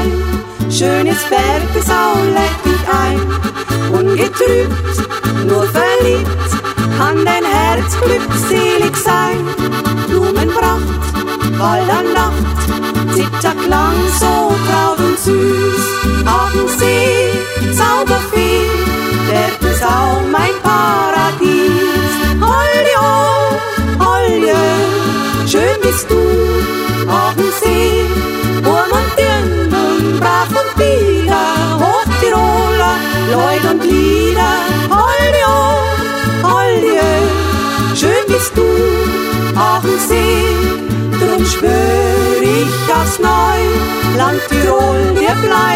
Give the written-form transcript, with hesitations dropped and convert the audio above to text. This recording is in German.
Wein. Schönes Bergbesau lädt dich ein. Ungetrübt, nur verliebt, kann dein Herz glückselig sein. Blumenpracht, Wald an Nacht, Zitterklang so traut und süß. Aachensee, Zauberfee, Bergbesau, mein Paradies. Holje, Holje, schön bist du, Aachensee, Wurm und Dirndl, brav und bieder, Hochtiroler, Leut und Lieder. Holje, Holje, schön bist du, Aachensee, drum schwör ich aufs Neu, Land Tirol, wir bleiben.